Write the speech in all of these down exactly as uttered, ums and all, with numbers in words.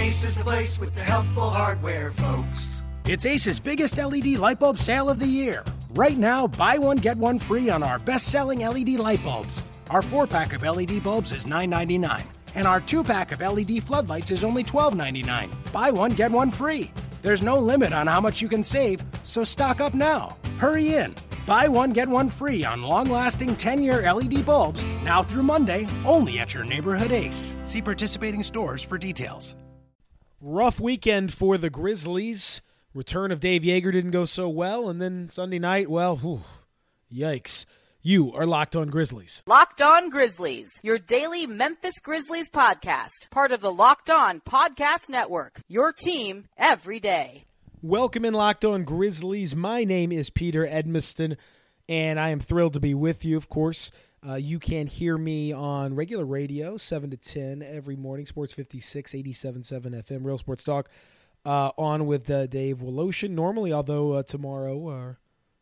Ace is the place with the helpful hardware, folks. It's Ace's biggest L E D light bulb sale of the year. Right now, buy one, get one free on our best-selling L E D light bulbs. Our four-pack of L E D bulbs is nine ninety-nine, and our two-pack of L E D floodlights is only twelve ninety-nine. Buy one, get one free. There's no limit on how much you can save, so stock up now. Hurry in. Buy one, get one free on long-lasting ten-year L E D bulbs, now through Monday, only at your neighborhood Ace. See participating stores for details. Rough weekend for the Grizzlies. Return of Dave Joerger didn't go so well, and then Sunday night, well, whew, yikes. You are Locked On Grizzlies. Locked On Grizzlies, your daily Memphis Grizzlies podcast, part of the Locked On Podcast Network, your team every day. Welcome in Locked On Grizzlies. My name is Peter Edmiston, and I am thrilled to be with you, of course. Uh, you can hear me on regular radio, seven to ten every morning, Sports fifty-six, eighty-seven point seven F M, Real Sports Talk. Uh, on with uh, Dave Woloshin. Normally, although uh, tomorrow, uh,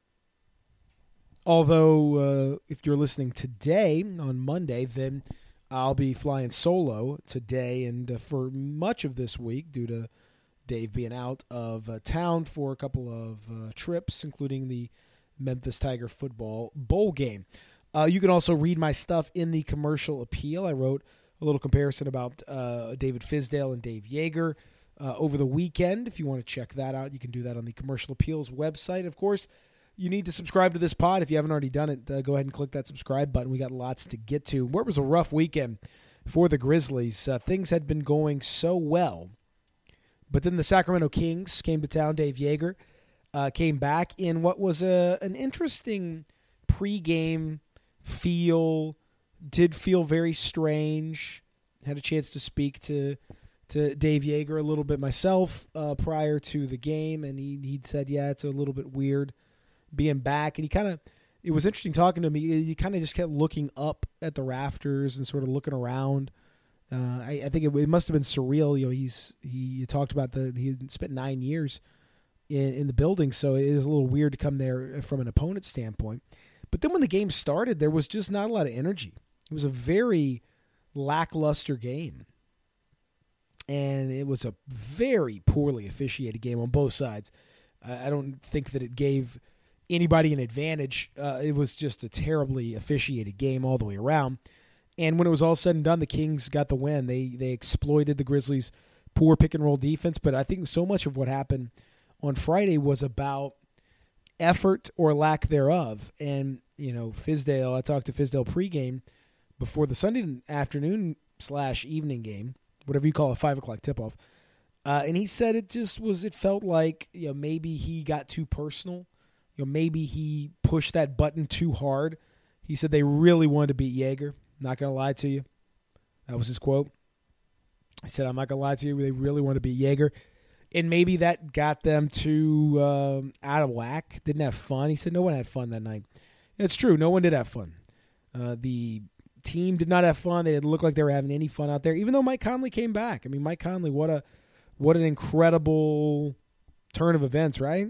although uh, if you're listening today on Monday, then I'll be flying solo today and uh, for much of this week due to Dave being out of uh, town for a couple of uh, trips, including the Memphis Tiger football bowl game. Uh, you can also read my stuff in the Commercial Appeal. I wrote a little comparison about uh, David Fizdale and Dave Joerger Uh, over the weekend. If you want to check that out, you can do that on the Commercial Appeals website. Of course, you need to subscribe to this pod. If you haven't already done it, uh, go ahead and click that subscribe button. We got lots to get to. Where was a rough weekend for the Grizzlies. Uh, things had been going so well, but then the Sacramento Kings came to town. Dave Joerger uh, came back in what was a, an interesting pregame feel. Did feel very strange. Had a chance to speak to to Dave Joerger a little bit myself uh, prior to the game, and he he'd said, yeah, it's a little bit weird being back. And he kind of, it was interesting talking to me. He kind of just kept looking up at the rafters and sort of looking around. Uh, I, I think it, it must have been surreal. You know, he's he talked about the he spent nine years in, in the building, so it is a little weird to come there from an opponent standpoint. But then when the game started, there was just not a lot of energy. It was a very lackluster game. And it was a very poorly officiated game on both sides. I don't think that it gave anybody an advantage. Uh, it was just a terribly officiated game all the way around. And when it was all said and done, the Kings got the win. They they exploited the Grizzlies' poor pick-and-roll defense. But I think so much of what happened on Friday was about effort or lack thereof. And, you know, Fizdale, I talked to Fizdale pregame before the Sunday afternoon slash evening game, whatever you call a five o'clock tip-off. Uh, and he said it just was, it felt like, you know, maybe he got too personal. You know, maybe he pushed that button too hard. He said they really wanted to beat Joerger. Not going to lie to you. That was his quote. He said, I'm not going to lie to you. They really want to beat Joerger. And maybe that got them to um, out of whack. Didn't have fun. He said no one had fun that night. It's true. No one did have fun. Uh, the team did not have fun. They didn't look like they were having any fun out there, even though Mike Conley came back. I mean, Mike Conley, what a what an incredible turn of events, right?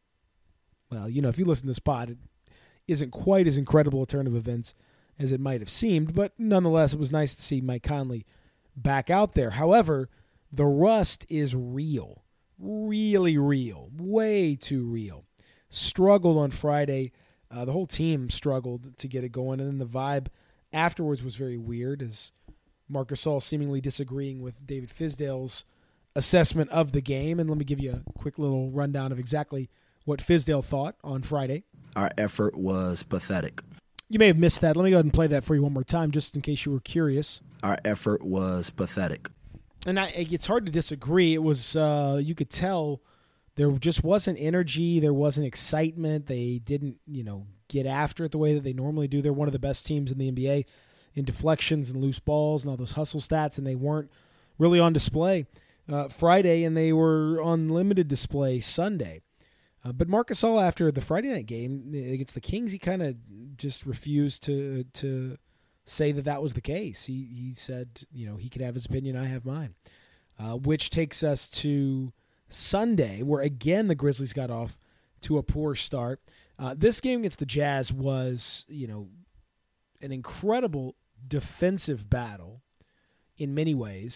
Well, you know, if you listen to this pod, it isn't quite as incredible a turn of events as it might have seemed, but nonetheless, it was nice to see Mike Conley back out there. However, the rust is real, really real, way too real. Struggled on Friday. Uh, the whole team struggled to get it going, and then the vibe afterwards was very weird, as Marc Gasol seemingly disagreeing with David Fizdale's assessment of the game. And let me give you a quick little rundown of exactly what Fizdale thought on Friday. Our effort was pathetic. You may have missed that. Let me go ahead and play that for you one more time, just in case you were curious. Our effort was pathetic. And I, it's hard to disagree. It was, uh, you could tell there just wasn't energy. There wasn't excitement. They didn't, you know, get after it the way that they normally do. They're one of the best teams in the N B A in deflections and loose balls and all those hustle stats, and they weren't really on display uh, Friday, and they were on limited display Sunday. Uh, but Marc Gasol, after the Friday night game against the Kings, he kind of just refused to to say that that was the case. He he said, you know, he could have his opinion, I have mine, uh, which takes us to Sunday, where again the Grizzlies got off to a poor start. Uh, this game against the Jazz was, you know, an incredible defensive battle in many ways.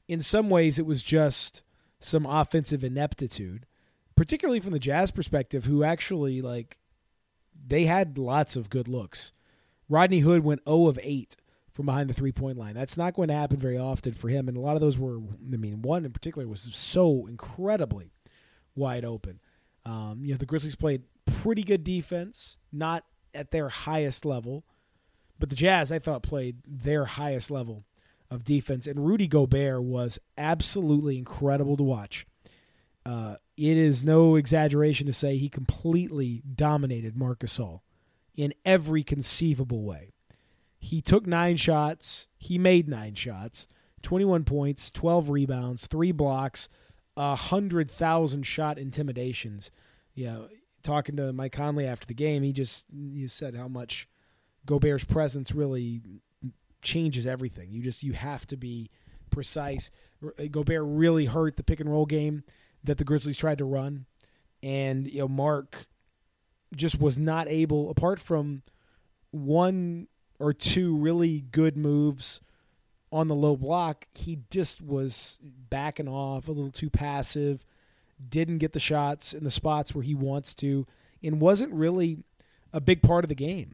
in some ways it was just some offensive ineptitude, particularly from the Jazz perspective, who actually, like, they had lots of good looks. Rodney Hood went zero of eight from behind the three-point line. That's not going to happen very often for him, and a lot of those were, I mean, one in particular was so incredibly wide open. Um, you know, the Grizzlies played pretty good defense, not at their highest level, but the Jazz, I thought, played their highest level of defense, and Rudy Gobert was absolutely incredible to watch. Uh, it is no exaggeration to say he completely dominated Marc Gasol in every conceivable way. He took nine shots. He made nine shots, twenty-one points, twelve rebounds, three blocks, one hundred thousand shot intimidations. Yeah, talking to Mike Conley after the game, he just you said how much Gobert's presence really changes everything. You just you have to be precise. Gobert really hurt the pick and roll game that the Grizzlies tried to run, and you know Mark just was not able, apart from one or two really good moves on the low block, he just was backing off, a little too passive, didn't get the shots in the spots where he wants to, and wasn't really a big part of the game.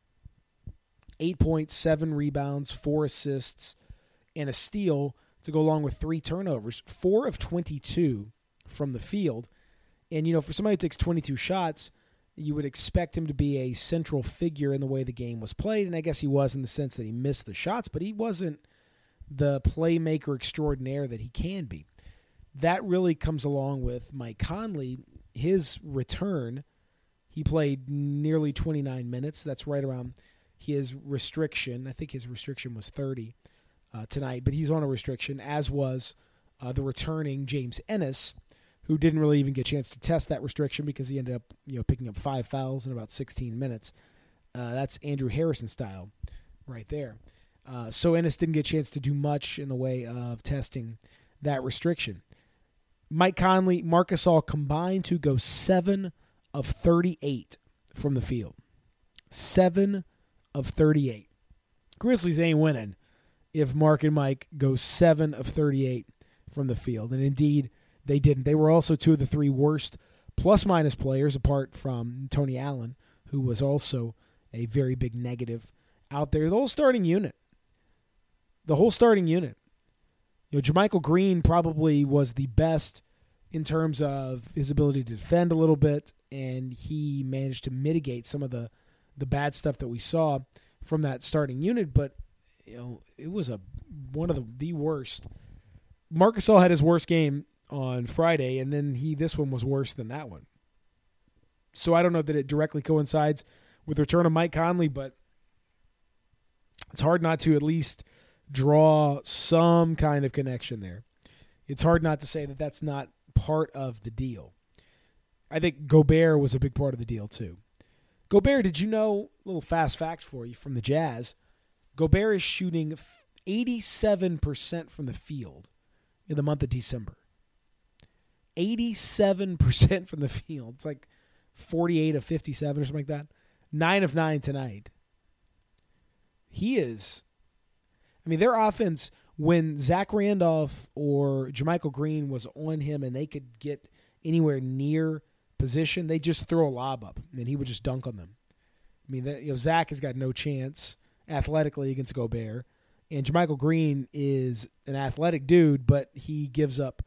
Eight points, seven rebounds, four assists, and a steal to go along with three turnovers. Four of twenty-two from the field. And, you know, for somebody who takes twenty-two shots, you would expect him to be a central figure in the way the game was played. And I guess he was in the sense that he missed the shots, but he wasn't the playmaker extraordinaire that he can be. That really comes along with Mike Conley. His return, he played nearly twenty-nine minutes. That's right around his restriction. I think his restriction was thirty uh, tonight, but he's on a restriction, as was uh, the returning James Ennis, who didn't really even get a chance to test that restriction because he ended up, you know, picking up five fouls in about sixteen minutes. Uh, that's Andrew Harrison style right there. Uh, so Ennis didn't get a chance to do much in the way of testing that restriction. Mike Conley, Marc Gasol combined to go seven of thirty-eight from the field. seven of thirty-eight. Grizzlies ain't winning if Mark and Mike go seven of thirty-eight from the field. And indeed, they didn't. They were also two of the three worst plus-minus players, apart from Tony Allen, who was also a very big negative out there. The whole starting unit. The whole starting unit. You know, JaMychal Green probably was the best in terms of his ability to defend a little bit, and he managed to mitigate some of the, the bad stuff that we saw from that starting unit. But you know, it was a one of the, the worst. Marc Gasol had his worst game on Friday, and then he this one was worse than that one. So I don't know that it directly coincides with the return of Mike Conley, but it's hard not to at least draw some kind of connection there. It's hard not to say that that's not part of the deal. I think Gobert was a big part of the deal too. Gobert, did you know, a little fast fact for you from the Jazz, Gobert is shooting eighty-seven percent from the field in the month of December. eighty-seven percent from the field. It's like forty-eight of fifty-seven or something like that. nine of nine tonight. He is, I mean, their offense, when Zach Randolph or JaMychal Green was on him and they could get anywhere near position, they just throw a lob up and he would just dunk on them. I mean, that, you know, Zach has got no chance athletically against Gobert, and JaMychal Green is an athletic dude, but he gives up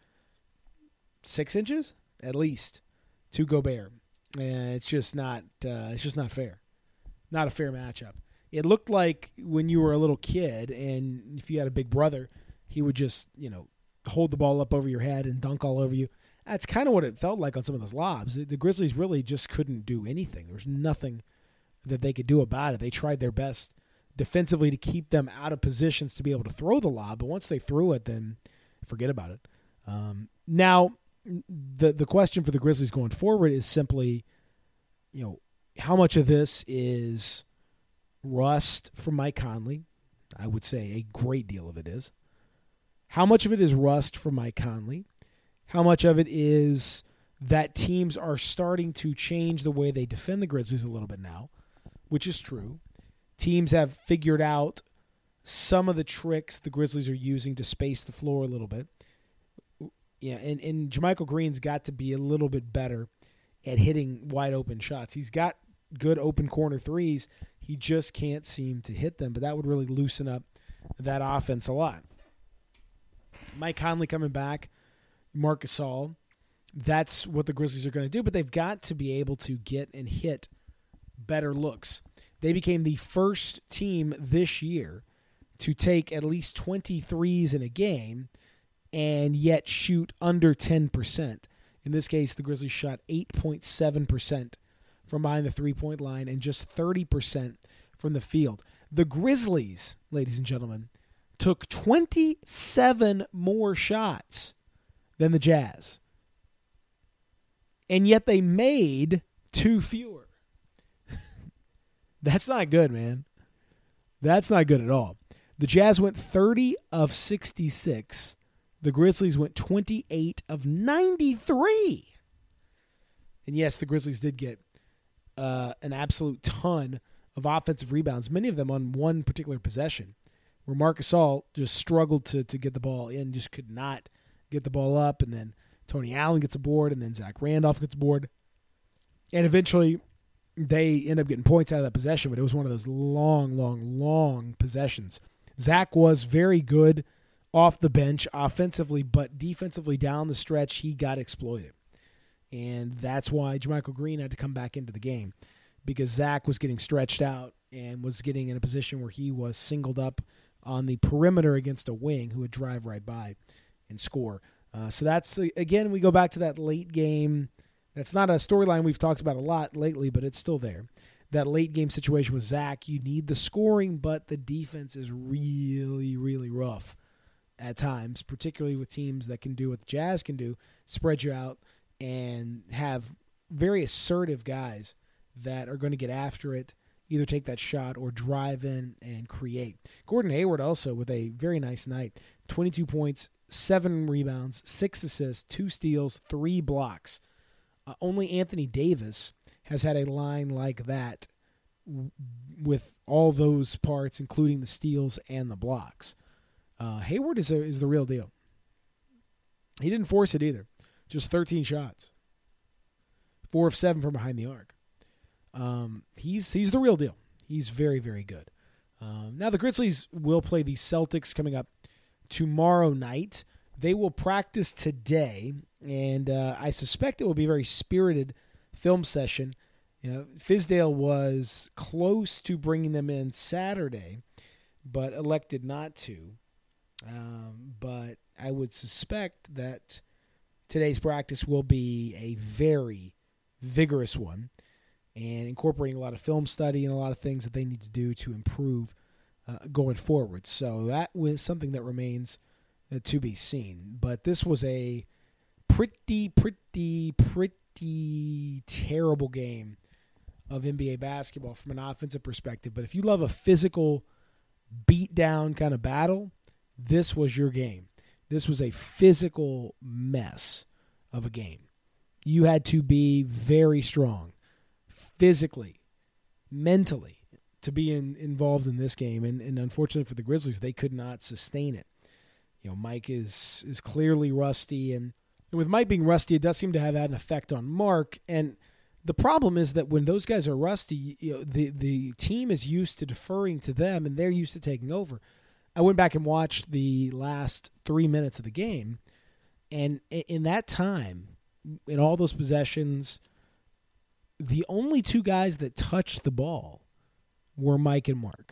six inches at least to Gobert, and it's just not uh, it's just not fair, not a fair matchup. It looked like when you were a little kid, and if you had a big brother, he would just, you know, hold the ball up over your head and dunk all over you. That's kind of what it felt like on some of those lobs. The Grizzlies really just couldn't do anything. There was nothing that they could do about it. They tried their best defensively to keep them out of positions to be able to throw the lob, but once they threw it, then forget about it. Um, now, the the question for the Grizzlies going forward is simply, you know, how much of this is rust from Mike Conley? I would say a great deal of it is. How much of it is rust from Mike Conley? How much of it is that teams are starting to change the way they defend the Grizzlies a little bit now, which is true. Teams have figured out some of the tricks the Grizzlies are using to space the floor a little bit. Yeah, and, and JaMychal Green's got to be a little bit better at hitting wide open shots. He's got good open corner threes. He just can't seem to hit them, but that would really loosen up that offense a lot. Mike Conley coming back, Marc Gasol. That's what the Grizzlies are going to do, but they've got to be able to get and hit better looks. They became the first team this year to take at least twenty threes in a game and yet shoot under ten percent. In this case, the Grizzlies shot eight point seven percent from behind the three-point line and just thirty percent from the field. The Grizzlies, ladies and gentlemen, took twenty-seven more shots than the Jazz. And yet they made two fewer. That's not good, man. That's not good at all. The Jazz went thirty of sixty-six. The Grizzlies went twenty-eight of ninety-three. And yes, the Grizzlies did get uh, an absolute ton of offensive rebounds, many of them on one particular possession, where Marc Gasol just struggled to, to get the ball in, just could not get the ball up, and then Tony Allen gets a board, and then Zach Randolph gets a board. And eventually they end up getting points out of that possession, but it was one of those long, long, long possessions. Zach was very good off the bench offensively, but defensively down the stretch, he got exploited. And that's why JaMychal Green had to come back into the game, because Zach was getting stretched out and was getting in a position where he was singled up on the perimeter against a wing who would drive right by and score. Uh, so that's, again, we go back to that late game. That's not a storyline we've talked about a lot lately, but it's still there. That late game situation with Zach, you need the scoring, but the defense is really, really rough at times, particularly with teams that can do what the Jazz can do, spread you out and have very assertive guys that are going to get after it, either take that shot or drive in and create. Gordon Hayward also with a very nice night, twenty-two points, seven rebounds, six assists, two steals, three blocks. Uh, only Anthony Davis has had a line like that w- with all those parts, including the steals and the blocks. Uh, Hayward is a, is the real deal. He didn't force it either. Just thirteen shots. Four of seven from behind the arc. Um, he's he's the real deal. He's very, very good. Um, now the Grizzlies will play the Celtics coming up tomorrow night. They will practice today, and uh, I suspect it will be a very spirited film session. You know, Fizdale was close to bringing them in Saturday, but elected not to. Um, but I would suspect that today's practice will be a very vigorous one and incorporating a lot of film study and a lot of things that they need to do to improve uh, going forward. So that was something that remains uh, to be seen. But this was a pretty, pretty, pretty terrible game of N B A basketball from an offensive perspective. But if you love a physical beat-down kind of battle, this was your game. This was a physical mess of a game. You had to be very strong physically, mentally, to be in, involved in this game. And, and unfortunately for the Grizzlies, they could not sustain it. You know, Mike is is clearly rusty. And, and with Mike being rusty, it does seem to have had an effect on Mark. And the problem is that when those guys are rusty, you know, the, the team is used to deferring to them, and they're used to taking over. I went back and watched the last three minutes of the game, and in that time, in all those possessions, the only two guys that touched the ball were Mike and Mark.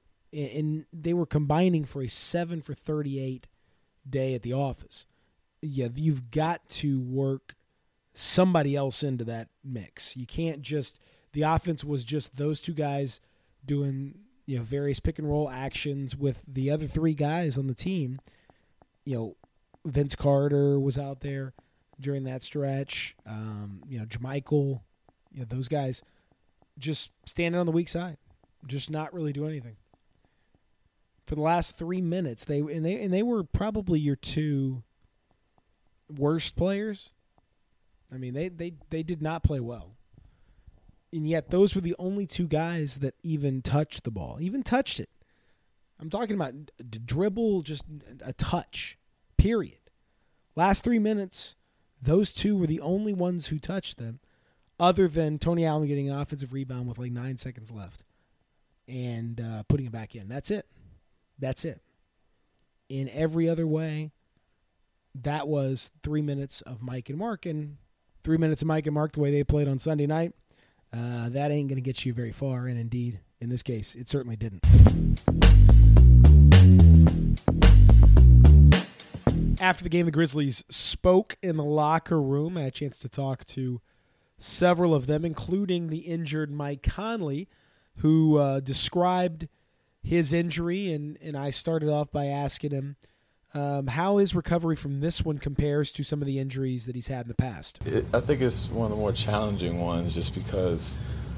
And they were combining for a seven for thirty-eight day at the office. Yeah, you've got to work somebody else into that mix. You can't just – the offense was just those two guys doing – you know, various pick and roll actions with the other three guys on the team. You know, Vince Carter was out there during that stretch. Um, you know, JaMychal, you know, those guys just standing on the weak side, just not really doing anything. For the last three minutes, they and they and they were probably your two worst players. I mean, they they they did not play well. And yet those were the only two guys that even touched the ball, even touched it. I'm talking about d- dribble, just a touch, period. Last three minutes, those two were the only ones who touched them, other than Tony Allen getting an offensive rebound with like nine seconds left and uh, putting it back in. That's it. That's it. In every other way, that was three minutes of Mike and Mark, and three minutes of Mike and Mark the way they played on Sunday night, uh, that ain't going to get you very far, and indeed, in this case, it certainly didn't. After the game, the Grizzlies spoke in the locker room. I had a chance to talk to several of them, including the injured Mike Conley, who uh, described his injury, and, and I started off by asking him um, how his recovery from this one compares to some of the injuries that he's had in the past. It, I think it's one of the more challenging ones just because,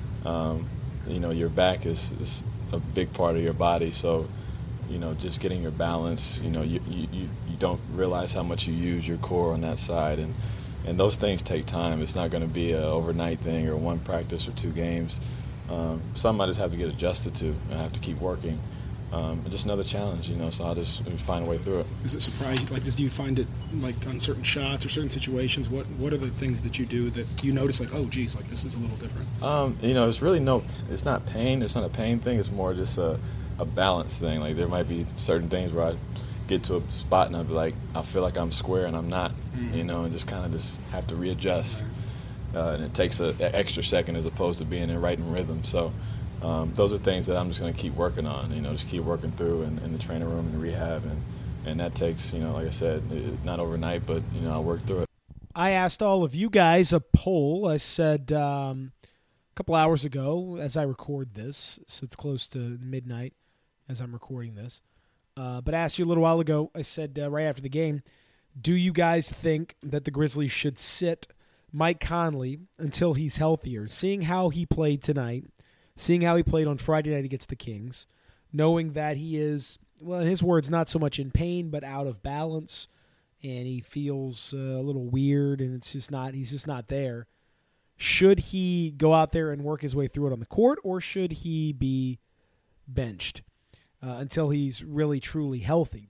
um, you know, your back is, is a big part of your body, so you know, just getting your balance, you know, you, you, you don't realize how much you use your core on that side. And, and those things take time. It's not going to be an overnight thing or one practice or two games. Um, some I just have to get adjusted to. I have to keep working. Um, just another challenge, you know, so I'll just find a way through it. Does it surprise you? Like, do you find it, like, on certain shots or certain situations, what what are the things that you do that you notice, like, oh, geez, like, this is a little different? Um, you know, it's really no, it's not pain. It's not a pain thing. It's more just a a balance thing. Like, there might be certain things where I get to a spot and I'll be like, I feel like I'm square and I'm not, mm-hmm. you know, and just kind of just have to readjust. Right. Uh, and it takes an extra second as opposed to being in right in rhythm. So um, those are things that I'm just going to keep working on, you know, just keep working through in, in the training room and rehab. And, and that takes, you know, like I said, not overnight, but, you know, I'll work through it. I asked all of you guys a poll. I said um, a couple hours ago, as I record this, so it's close to midnight as I'm recording this. Uh, but I asked you a little while ago, I said uh, right after the game, do you guys think that the Grizzlies should sit Mike Conley until he's healthier? Seeing how he played tonight, seeing how he played on Friday night against the Kings, knowing that he is, well, in his words, not so much in pain, but out of balance, and he feels uh, a little weird, and it's just not, he's just not there. Should he go out there and work his way through it on the court, or should he be benched Uh, until he's really, truly healthy?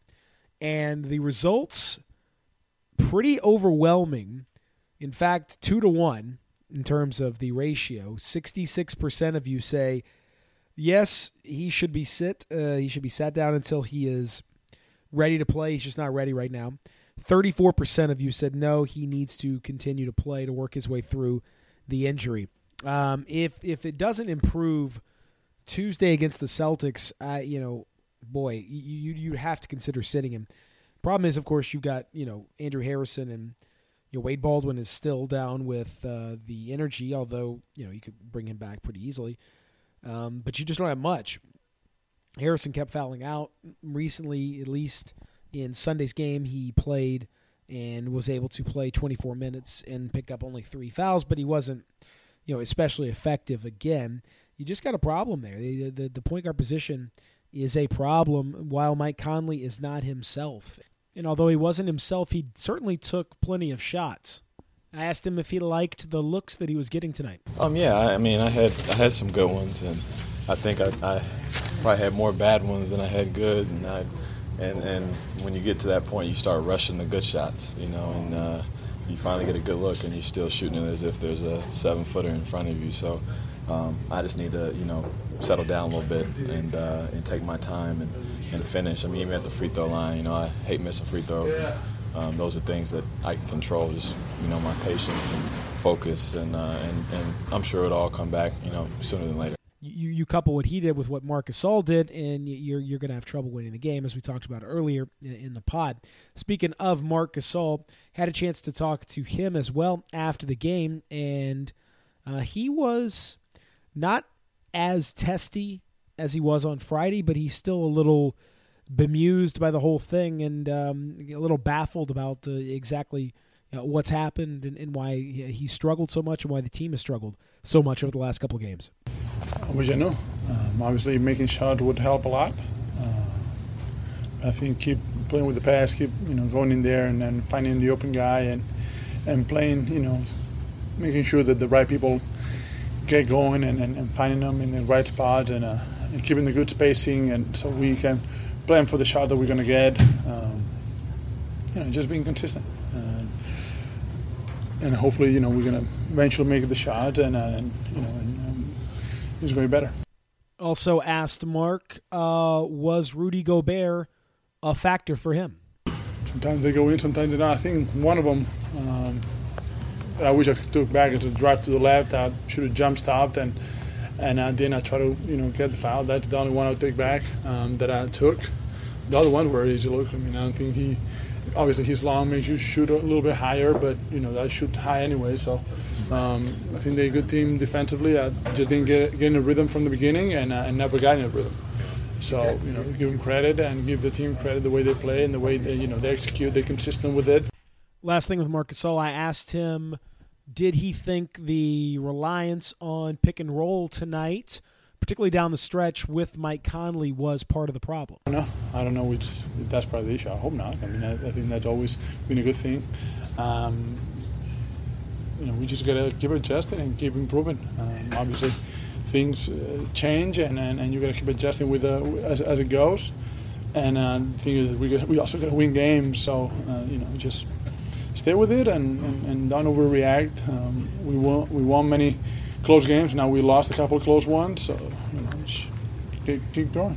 And the results, pretty overwhelming. In fact, two to one in terms of the ratio. sixty-six percent of you say, yes, he should be sit. Uh, he should be sat down until he is ready to play. He's just not ready right now. thirty-four percent of you said, no, he needs to continue to play to work his way through the injury. Um, if if it doesn't improve Tuesday against the Celtics, uh, you know, boy, you you have to consider sitting him. Problem is, of course, you've got, you know, Andrew Harrison, and you know, Wade Baldwin is still down with uh, the energy, although, you know, you could bring him back pretty easily. Um, but you just don't have much. Harrison kept fouling out recently, at least in Sunday's game. He played and was able to play twenty-four minutes and pick up only three fouls, but he wasn't, you know, especially effective again. You just got a problem there. The, the, the point guard position is a problem, while Mike Conley is not himself. And although he wasn't himself, he certainly took plenty of shots. I asked him if he liked the looks that he was getting tonight. Um, yeah, I mean, I had I had some good ones, and I think I, I probably had more bad ones than I had good. And I, and and when you get to that point, you start rushing the good shots, you know, and uh, you finally get a good look, and you're still shooting it as if there's a seven-footer in front of you. So um, I just need to, you know, settle down a little bit and uh, and take my time and, and finish. I mean, even at the free throw line, you know, I hate missing free throws. And, um, those are things that I can control. Just, you know, my patience and focus, and uh, and and I'm sure it'll all come back, you know, sooner than later. You you couple what he did with what Marc Gasol did, and you're you're going to have trouble winning the game, as we talked about earlier in, in the pod. Speaking of Marc Gasol, had a chance to talk to him as well after the game, and uh, he was not as testy as he was on Friday, but he's still a little bemused by the whole thing, and um, a little baffled about uh, exactly you know, what's happened and, and why he struggled so much and why the team has struggled so much over the last couple of games. I wish I knew. Um, obviously, making shots would help a lot. Uh, I think keep playing with the pass, keep you know going in there and then finding the open guy and and playing, you know, making sure that the right people get going and, and, and finding them in the right spots and uh, and keeping the good spacing, and so we can plan for the shot that we're going to get. Um, you know, just being consistent, and, and hopefully, you know, we're going to eventually make the shot, and, uh, and you know, and um, it's going to be better. Also asked Mark, uh, was Rudy Gobert a factor for him? Sometimes they go in, sometimes they're not. I think one of them um, that I wish I took back is a drive to the left. I should have jump stopped, and and uh, then I try to you know get the foul. That's the only one I'll take back um, that I took. The other one were easy look. I mean, I don't think he. Obviously, he's long, makes you shoot a little bit higher, but you know I shoot high anyway. So um, I think they're a good team defensively. I just didn't get get in a rhythm from the beginning, and uh, and never got in a rhythm. So, you know, give them credit and give the team credit the way they play and the way they, you know, they execute. They're consistent with it. Last thing with Marc Gasol, I asked him, did he think the reliance on pick and roll tonight, particularly down the stretch with Mike Conley, was part of the problem? No, I don't know which, if that's part of the issue. I hope not. I mean, I, I think that's always been a good thing. Um, you know, we just got to keep adjusting and keep improving. Um, obviously, things uh, change, and, and, and you got to keep adjusting with uh, as, as it goes. And uh, the thing is, we got, we also got to win games, so uh, you know, just stay with it and, and, and don't overreact. Um, we won we won many close games. Now we lost a couple of close ones, so you know, just keep, keep going.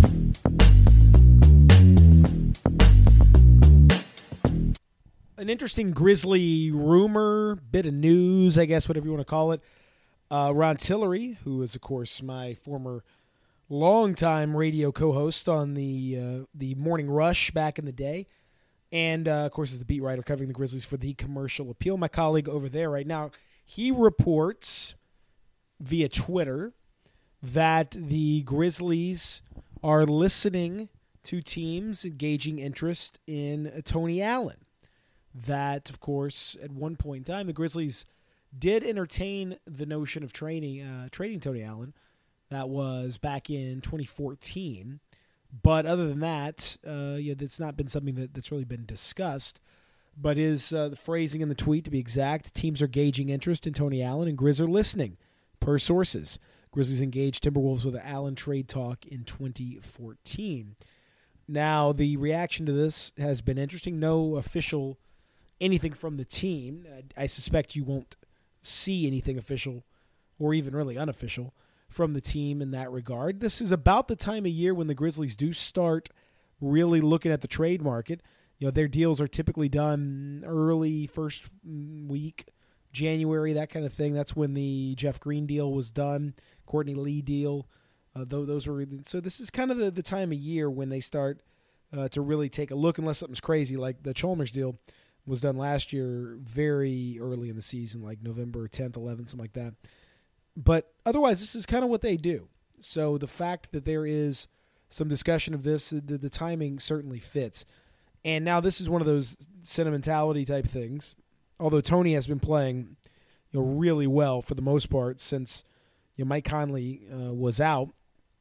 An interesting Grizzly rumor, bit of news, I guess, whatever you want to call it. Uh, Ron Tillery, who is, of course, my former longtime radio co-host on the uh, the Morning Rush back in the day, and, uh, of course, is the beat writer covering the Grizzlies for the Commercial Appeal, my colleague over there right now. He reports via Twitter that the Grizzlies are listening to teams engaging interest in Tony Allen. That, of course, at one point in time, the Grizzlies did entertain the notion of trading uh, trading Tony Allen. That was back in twenty fourteen. But other than that, uh, yeah, that's not been something that, that's really been discussed. But is uh, the phrasing in the tweet, to be exact, teams are gauging interest in Tony Allen, and Grizz are listening, per sources. Grizzlies engaged Timberwolves with an Allen trade talk in twenty fourteen. Now, the reaction to this has been interesting. No official anything from the team. I, I suspect you won't see anything official or even really unofficial from the team in that regard. This is about the time of year when the Grizzlies do start really looking at the trade market. You know, their deals are typically done early first week, January, that kind of thing. That's when the Jeff Green deal was done, Courtney Lee deal. Uh, though those were so. This is kind of the, the time of year when they start uh, to really take a look, unless something's crazy like the Chalmers deal was done last year very early in the season, like November tenth, eleventh, something like that. But otherwise, this is kind of what they do. So the fact that there is some discussion of this, the, the timing certainly fits. And now this is one of those sentimentality type things. Although Tony has been playing, you know, really well for the most part since, you know, Mike Conley uh, was out.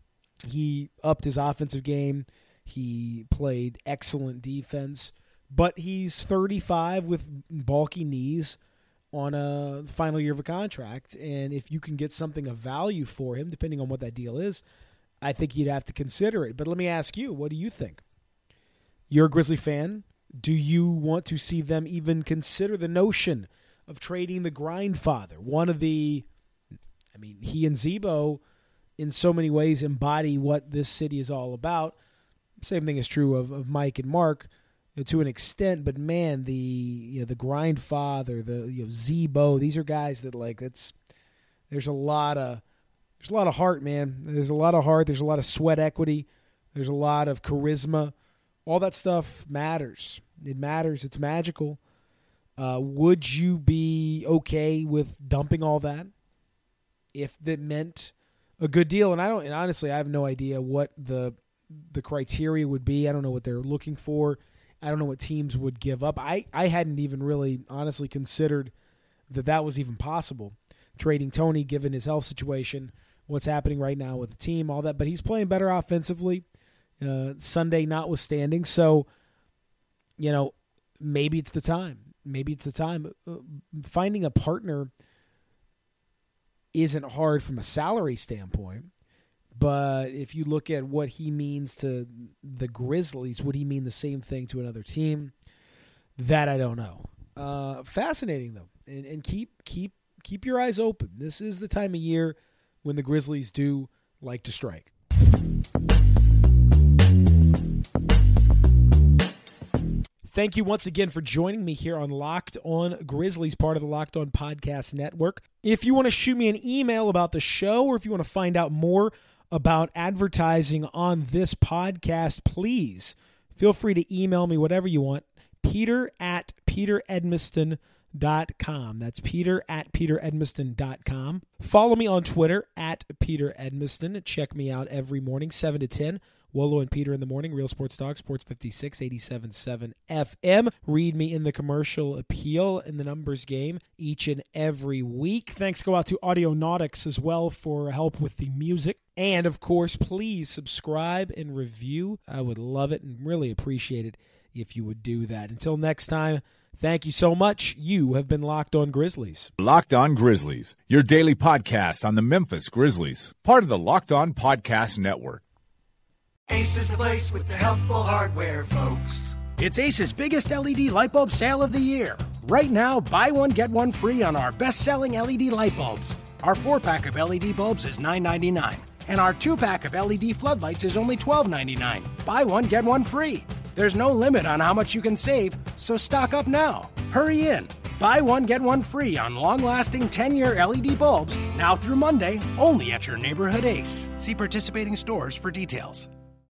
He upped his offensive game. He played excellent defense. But he's thirty-five with bulky knees on a final year of a contract. And if you can get something of value for him, depending on what that deal is, I think you'd have to consider it. But let me ask you, what do you think? You're a Grizzly fan. Do you want to see them even consider the notion of trading the Grindfather? One of the, I mean, he and Zebo in so many ways embody what this city is all about. Same thing is true of, of Mike and Mark. To an extent, but man, the you know, the Grindfather, the you know, Zebo, these are guys that like that's there's a lot of there's a lot of heart, man. There's a lot of heart. There's a lot of sweat equity. There's a lot of charisma. All that stuff matters. It matters. It's magical. Uh, would you be okay with dumping all that if that meant a good deal? And I don't. And honestly, I have no idea what the the criteria would be. I don't know what they're looking for. I don't know what teams would give up. I, I hadn't even really honestly considered that that was even possible. Trading Tony, given his health situation, what's happening right now with the team, all that. But he's playing better offensively, uh, Sunday notwithstanding. So, you know, maybe it's the time. Maybe it's the time. Finding a partner isn't hard from a salary standpoint, But if you look at what he means to the Grizzlies, would he mean the same thing to another team? That I don't know. Uh, fascinating, though. And, and keep keep keep your eyes open. This is the time of year when the Grizzlies do like to strike. Thank you once again for joining me here on Locked On Grizzlies, part of the Locked On Podcast Network. If you want to shoot me an email about the show, or if you want to find out more about advertising on this podcast, please feel free to email me whatever you want. Peter at peter edmiston dot com. That's Peter at peter edmiston dot com. Follow me on Twitter at Peter Edmiston. Check me out every morning, seven to ten. Wolo and Peter in the morning, Real Sports Talk, Sports fifty-six, eighty-seven point seven F M. Read me in the Commercial Appeal in the Numbers Game each and every week. Thanks go out to Audionautics as well for help with the music. And, of course, please subscribe and review. I would love it and really appreciate it if you would do that. Until next time, thank you so much. You have been Locked On Grizzlies. Locked On Grizzlies, your daily podcast on the Memphis Grizzlies, part of the Locked On Podcast Network. Ace is the place with the helpful hardware, folks. It's Ace's biggest L E D light bulb sale of the year. Right now, buy one, get one free on our best-selling L E D light bulbs. Our four-pack of L E D bulbs is nine ninety-nine, and our two-pack of L E D floodlights is only twelve ninety-nine. Buy one, get one free. There's no limit on how much you can save, so stock up now. Hurry in. Buy one, get one free on long-lasting ten-year L E D bulbs now through Monday, only at your neighborhood Ace. See participating stores for details.